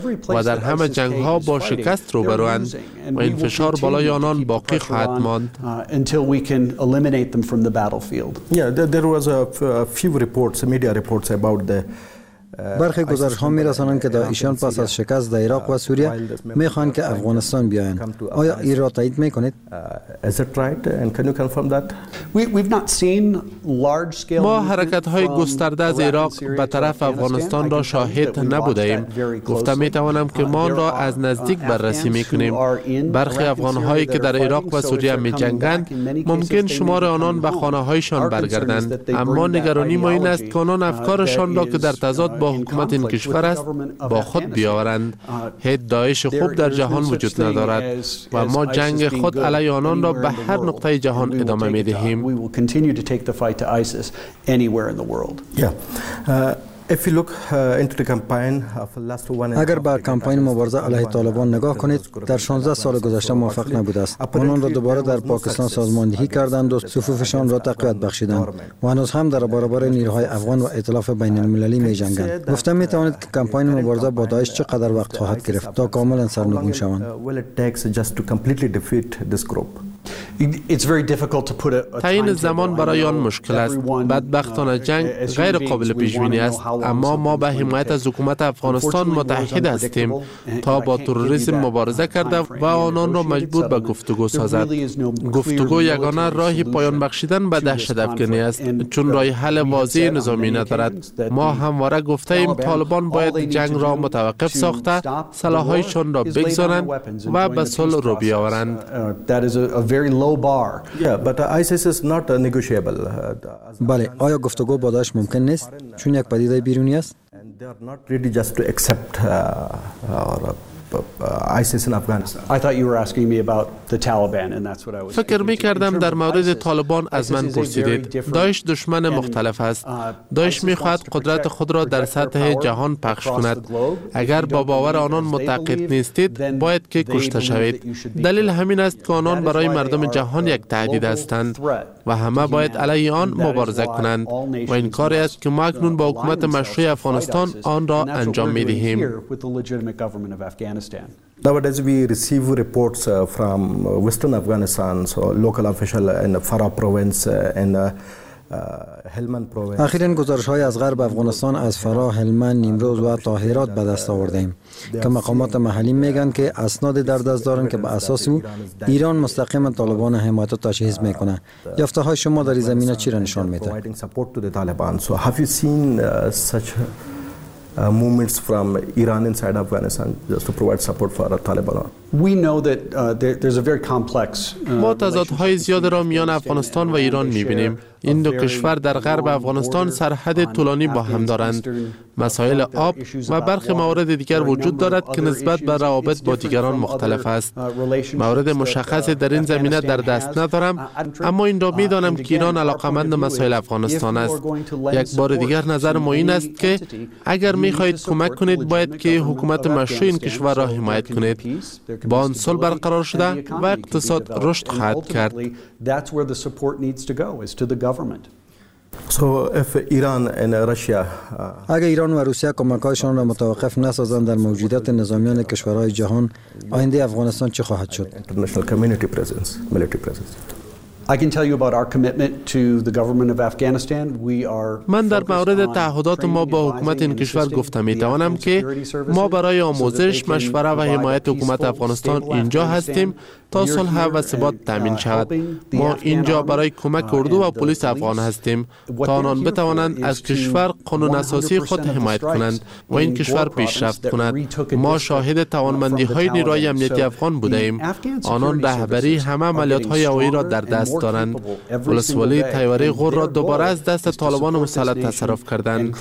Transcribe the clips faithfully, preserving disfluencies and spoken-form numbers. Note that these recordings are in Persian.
و در همه جنگ ها با شکست روبروند و این فشار بالای آنان باقی خواهد ماند. برخی گزارش ها می رسانند که داعشیان پس از شکست در عراق و سوریه می خواهند که افغانستان بیایند. آیا این را تایید می کنید؟ ما حرکت های گسترده از عراق به طرف افغانستان را شاهد نبوده ایم. گفته می توانم که ما را از نزدیک بررسی می کنیم. برخی افغان هایی که در عراق و سوریه می جنگند ممکن شمار آنان به خانه هایشان برگردند، اما نگرانی ما این است که آنان افکارشان را که در تضاد با حکومت این کشور است با خود بیاورند. هیچ داعش خوب در جهان وجود ندارد و ما جنگ خود علیه آنان را به هر نقطه جهان ادامه می دهیم. اگر به کمپاین مبارزه علیه طالبان نگاه کنید، در شانزده سال گذشته موفق نبوده است. آنان را دوباره در پاکستان سازماندهی کردند و صفوفشان را تقویت بخشیدند و هنوز هم در برابر نیروهای افغان و ائتلاف بین المللی می جنگند. گفته می توانید که کمپاین مبارزه با داعش چقدر وقت خواهد گرفت تا کاملا سرنگون شوند؟ تعیین زمان برای آن مشکل است. بدبختانه جنگ غیر قابل پیش بینی است، اما ما به حمایت از حکومت افغانستان متحد هستیم تا با تروریسم مبارزه کرده و آنان را مجبور به گفتگو سازد. گفتگو یگانه راه پایان بخشیدن به دهشت افکنی است، چون راه حل واضح نظامی ندارد. ما همواره گفته ایم طالبان باید جنگ را متوقف ساخته سلاح‌هایشان را بگذارند و به صلح رو بیاورند. بله، آیا گفتگو با داعش ممکن نیست چون یک پدیده بیرونی است؟ فکر می کردم در مورد طالبان از من پرسیدید. داعش دشمن مختلف است. داعش می خواهد قدرت خود را در سطح جهان پخش کند. اگر با باور آنان معتقد نیستید باید که کشته شوید. دلیل همین است که آنان برای مردم جهان یک تهدید هستند و همه باید علیه آن مبارزه کنند و این کاری است که ما اکنون با حکومت مشروع افغانستان آن را انجام می دهیم. Nowadays we receive reports uh, from uh, Western Afghanistan, so local official in Farah province uh, in uh, اخیراً گزارش‌های از غرب افغانستان از فرا، هلمند، نیمروز و طاهرات به دست آوردیم که مقامات محلی میگن که اسناد در دست دارن که به اساس او ایران مستقیما طالبان حمایت و تجهیز میکنه. یافته های شما در این زمینه چی را نشان میده؟ Uh, movements from Iran inside Afghanistan just to provide support for the Taliban. We know that uh, there, there's a very complex ما تضادهای زیاد را میان افغانستان و ایران میبینیم. این دو کشور در غرب افغانستان سرحد طولانی با هم دارند. مسائل آب و برخی موارد دیگر وجود دارد که نسبت به روابط با دیگران مختلف است. مورد مشخصی در این زمینه در دست ندارم، اما این را میدانم که ایران علاقمند مسائل افغانستان است. یک بار دیگر نظر ما این است که اگر میخواهید کمک کنید باید که حکومت مشروع این کشور را حمایت کنید. با آن صلح برقرار شده و اقتصاد رشد خواهد کرد. So if Iran and Russia اگر ایران و روسیه کمک‌هایشان را متوقف نسازند در موجودیت نظامیان کشورهای جهان، آینده افغانستان چه خواهد شد؟ International community presence, military presence. I can tell you about our commitment to the government of Afghanistan. We are من در مورد تعهدات ما با حکومت این کشور گفتم می توانم که ما برای آموزش، مشوره و حمایت حکومت افغانستان اینجا هستیم تا صلح و ثبات تامین شود. ما اینجا برای کمک اردو و پلیس افغان هستیم تا آنان بتوانند از کشور قانون اساسی خود حمایت کنند و این کشور پیشرفت کند. ما شاهد توانمندی های نیروی امنیتی افغان بوده ایم. آنان رهبری همه عملیات های هوایی را در دست دارند. ولسوالی طیاره غور را دوباره از دست طالبان مسلط تصرف کردند.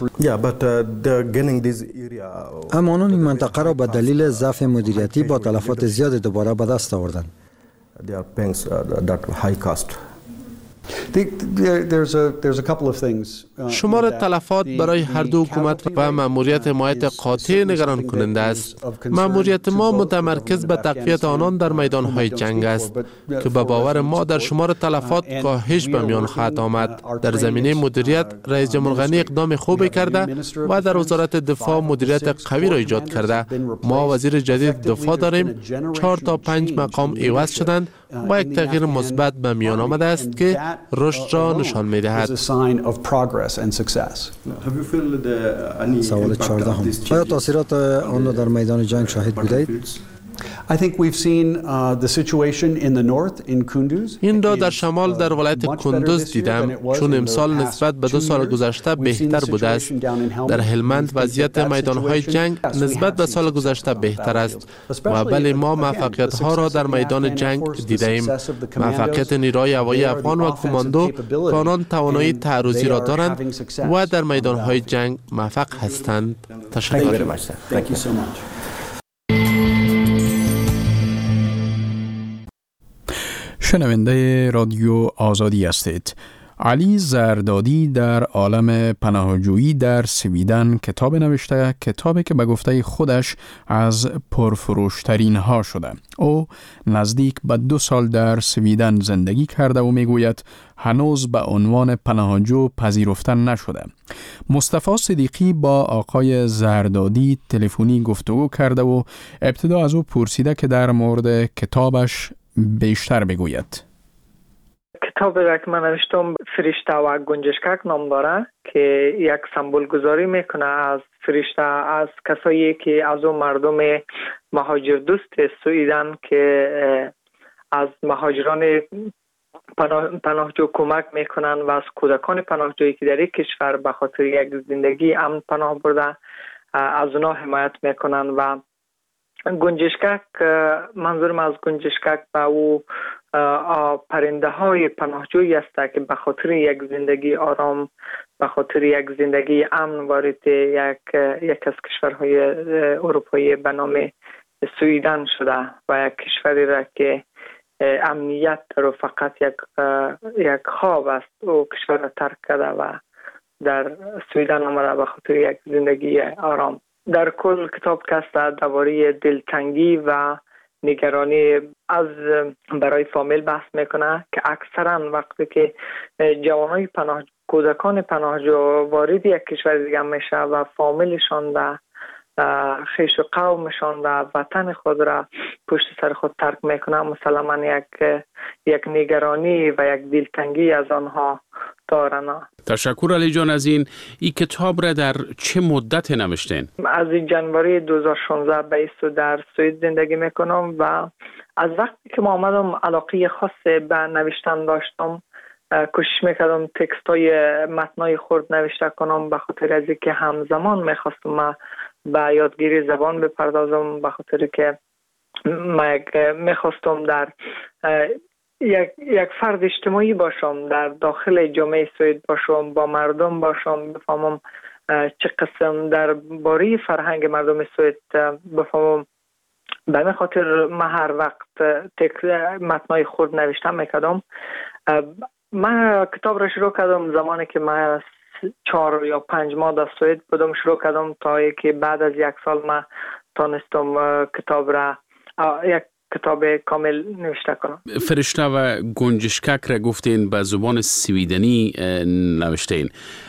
اما آنان این منطقه را به دلیل ضعف مدیریتی با تلفات زیاد دوباره به دست آوردند. شمار تلفات برای هر دو حکومت و مأموریت حمایت قاطع نگران کننده است. مأموریت ما متمرکز به تقویت آنان در میدان‌های جنگ است که به باور ما در شمار تلفات کاهش به میان خواهد آمد. در زمینه مدیریت رئیس جمهور غنی اقدام خوبی کرده و در وزارت دفاع مدیریت قوی را ایجاد کرده. ما وزیر جدید دفاع داریم. چهار تا پنج مقام عوض شدند و یک تغییر مثبت به میان آمده است که رشد را نشان می‌دهد. سوال چهارده هم. آیا تاثیرات آن را در میدان جنگ شاهد بودید؟ این را در شمال در ولایت کندوز دیدم، چون امسال نسبت به دو سال گذشته بهتر بوده است. در هلمند وضعیت میدانهای جنگ نسبت به سال گذشته بهتر است و بله ما موفقیت ها را در میدان جنگ دیده ایم. موفقیت نیروی هوایی افغان و کماندو که آنان توانایی تعرضی را دارند و در میدانهای جنگ موفق هستند. تشکر. شنونده رادیو آزادی هستید. علی زردادی در عالم پناهجویی در سویدن کتاب نوشته، کتابی که به گفته خودش از پرفروشترین ها شده. او نزدیک به دو سال در سویدن زندگی کرده و میگوید هنوز به عنوان پناهجو پذیرفته نشده. مصطفی صدیقی با آقای زردادی تلفنی گفتگو کرده و ابتدا از او پرسیده که در مورد کتابش بیشتر بگوید. کتابی را که من نوشتم فرشته و گنجشکک نام داره که یک سمبول گذاری میکنه از فرشته، از کسایی که از اون مردم مهاجر دوست سویدن که از مهاجران پناه، پناهجو کمک میکنن و از کودکان پناهجویی که در یک کشور به خاطر یک زندگی امن پناه برده از اونا حمایت میکنن. و گنجشکک، منظورم از گنجشکک به او پرنده های پناهجویی است که به خاطر یک زندگی آرام، به خاطر یک زندگی امن وارد یک یک از کشورهای اروپایی به نام سویدن شده و یک کشوری را که امنیت در فقط یک یک خواب است و کشور را ترک کرده و در سویدن آمده به خاطر یک زندگی آرام. در کل کتاب کست درباره دلتنگی و نگرانی از برای فامیل بحث میکنه که اکثرا وقتی که جوانای پناه کودکان پناهجو وارد یک کشور دیگه میشه و فامیلشان و خیش و قومشان و وطن خود را پشت سر خود ترک میکنه، مسلما یک یک نگرانی و یک دلتنگی از آنها دارن. تشکر علی جان از این. این کتاب را در چه مدت نوشتین؟ از جنوری دو هزار و شانزده به ایستو در سوئد زندگی میکنم و از وقتی که ما آمدم علاقه خاص به نوشتن داشتم. کوشش میکردم تکست های متنای خورد نوشته کنم به خاطر از اینکه همزمان میخواستم به یادگیری زبان بپردازم، به خاطر که من میخواستم در یک یک فرد اجتماعی باشم، در داخل جامعه سوئد باشم، با مردم باشم، بفهمم چه قسم در باره فرهنگ مردم سوئد بفهمم. به این خاطر من هر وقت تکست متنای خورد نوشتم میکردم. من کتاب را شروع کردم زمانی که من چهار یا پنج ماه در سوئد بودم. شروع کردم تا که بعد از یک سال من تانستم کتاب را یک کتاب کامل نوشته کنم. فرشته و گنجشکک را گفتین به زبان سویدنی نوشتین.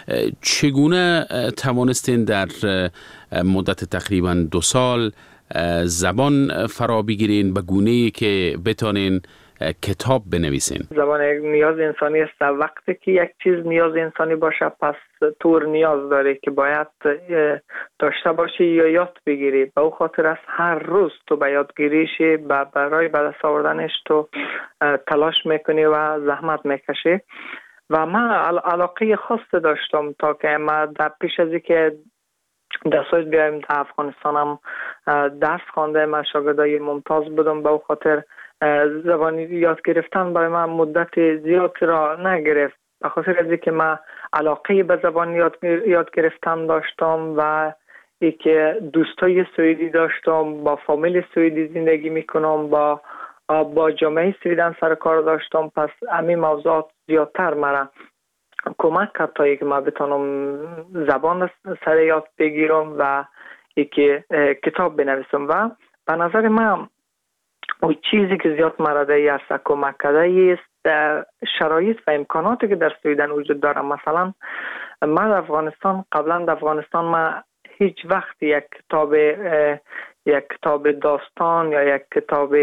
چگونه توانستین در مدت تقریبا دو سال زبان فرا بگیرین به گونه‌ای که بتانین کتاب بنویسین؟ زبان نیاز انسانی است. وقتی که یک چیز نیاز انسانی باشه پس طور نیاز داره که باید داشته باشی یا یاد بگیری. به او خاطر است هر روز تو به یادگیریش برای به دست آوردنش تو تلاش میکنی و زحمت میکشی. و من علاقه خاص داشتم تا که من در پیش از اینکه در سوئد بیایم در افغانستانم درس خوانده، من شاگردای ممتاز بودم. به او خاطر زبانی یاد گرفتن برای من مدت زیاد را نگرفت، به خاطر از اینکه من علاقه به زبان یاد یاد گرفتن داشتم و ای که دوستای سوئدی داشتم، با فامیل سوئدی زندگی میکنم، با با جامعه سوئدن سر کار داشتم. پس همین موضوعات زیادتر مرا کمک کرد تا که ما بتونم زبان سر یاد بگیرم و یکی کتاب بنویسم. و به نظر من اون چیزی که زیاد مرا در این عرصه کمک کرده است شرایط و امکاناتی که در سویدن وجود داره. مثلا من در افغانستان، قبلا در افغانستان من هیچ وقت یک کتاب یک کتاب داستان یا یک کتاب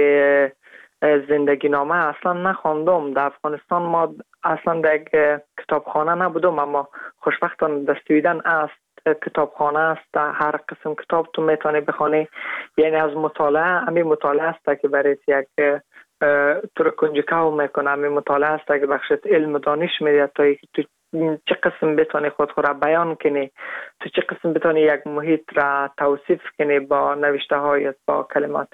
زندگی نامه اصلا نخواندم. در افغانستان ما اصلا در یک کتابخانه نبودم، اما خوشبختانه در سویدن است کتابخانه است، هر قسم کتاب تو میتونی بخونی. یعنی از مطالعه، همین مطالعه است که برای یک تو رو کنجکاو میکنه، همین مطالعه است که بخشت علم و دانش میده تا تو چه قسم بتونی خود خود را بیان کنی، تو چه قسم بتونی یک محیط را توصیف کنی با نوشته هایت، با کلمات.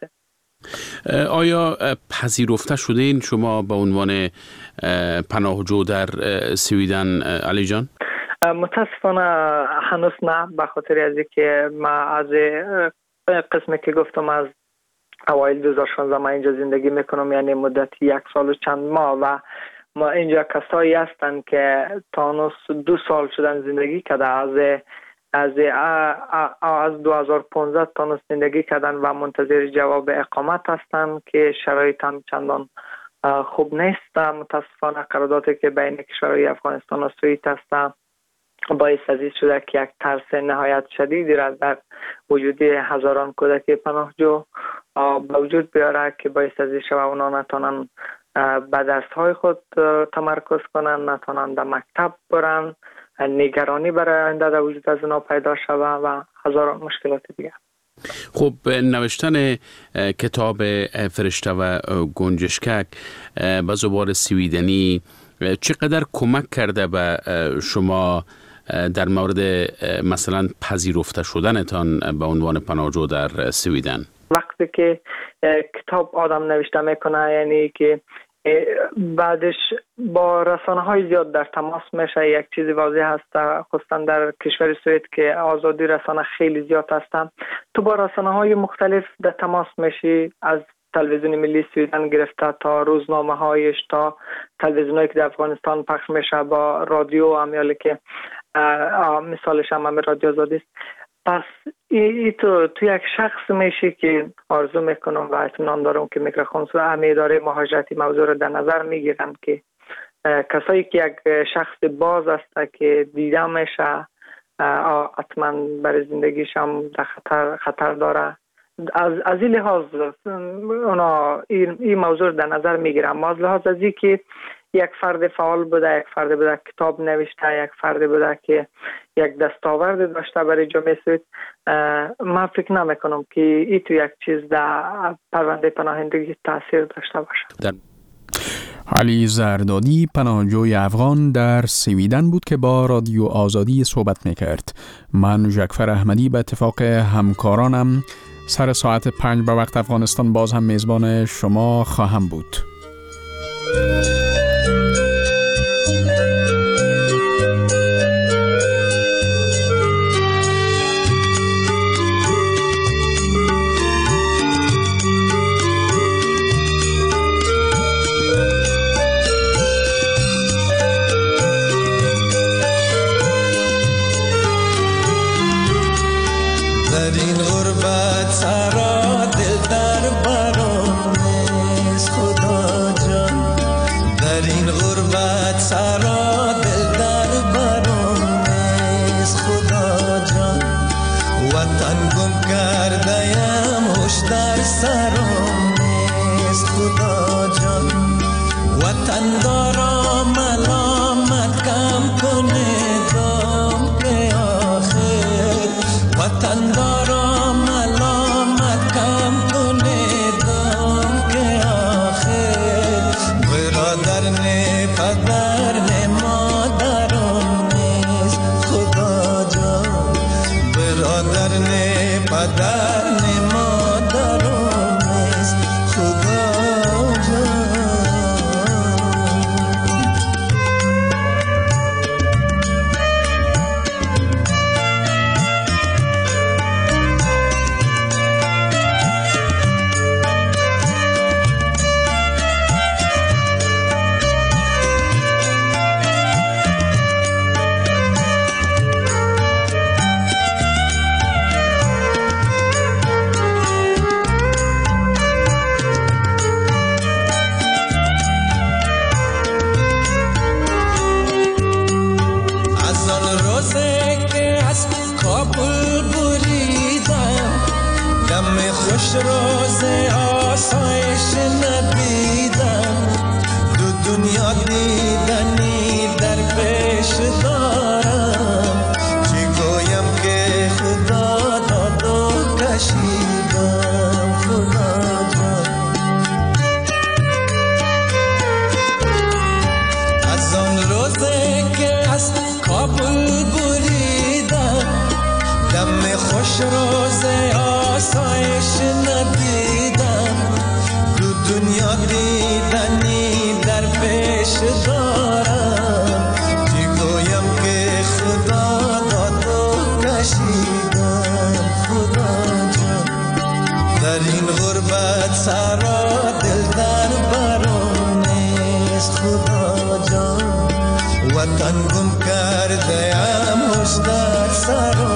آیا پذیرفته شده این شما به عنوان پناهجو در سویدن علی جان؟ متاسفانه هنوز نه، به خاطر از اینکه ما از قسمی که گفتم از اوایل دو هزار و شانزده ما اینجا زندگی میکنم، یعنی مدت یک سال و چند ماه، و ما اینجا کسایی هستند که تا دو سال شدن زندگی کرده، از از از دو هزار و پانزده تا زندگی کردن و منتظر جواب اقامت هستند که شرایط هم چندان خوب نیست. متاسفانه قراردادی که بین کشورهای افغانستان و سوئد است باعث از این شده که یک ترس نهایت شدیدی را در وجود هزاران کودک پناهجو به وجود بیاره که باعث از این شده اونا نتونن به درس‌های خود تمرکز کنن، نتونن در مکتب برن، نگرانی برای آینده در وجود از اونا پیدا شده و هزاران مشکلات دیگه. خب نوشتن کتاب فرشته و گنجشکک به زبان سویدنی چقدر کمک کرده به شما در مورد مثلا پذیرفته شدنتان به عنوان پناهجو در سویدن؟ وقتی که کتاب آدم نوشته میکنه، یعنی که بعدش با رسانه های زیاد در تماس میشه. یک چیزی واضح هست، خصوصا در کشور سوئد که آزادی رسانه خیلی زیاد هست، تو با رسانه های مختلف در تماس میشی، از تلویزیون ملی سویدن گرفته تا روزنامه هایش تا تلویزیون هایی که در افغانستان پخش میشه، با رادیو هم، یعنی که مثالش هم همه رادیو آزادی است. پس ای, ای تو تو یک شخص میشی که آرزو میکنم و اطمینان دارم که میکروفون و همه اداره مهاجرتی موضوع رو در نظر میگیرن که کسایی که یک شخص باز است که دیده میشه حتما برای زندگیش هم در خطر خطر داره. از از این لحاظ اونا این, این موضوع در نظر میگیرن. ما از لحاظ از این که یک فرد فعال بوده، یک فرد بوده کتاب نوشته، یک فرد بوده که یک دستاورد داشته برای جامعه سوئد، من فکر نمیکنم که این تو یک چیز در پرونده پناهندگی تاثیر داشته باشه. علی زردادی پناهجوی افغان در سویدن بود که با رادیو آزادی صحبت میکرد. من ژکفر احمدی به اتفاق همکارانم سر ساعت پنج به وقت افغانستان باز هم میزبان شما خواهم بود. روز آسایش ندیدم، دو دنیا دیدنی در پیش دارم، چی گویم که خدا داد و کشیدم خدا جان. از آن روزه که از کابل بریدم، دم خوش روز آسایش ندیدم، دو دنیا دیدنی در پیش دارم، چی گویم که خدا داد و کشیدم خدا جان. در این غربت سرا دل در برام نیست خدا جان، وطن گم کرده ام هوش در سرا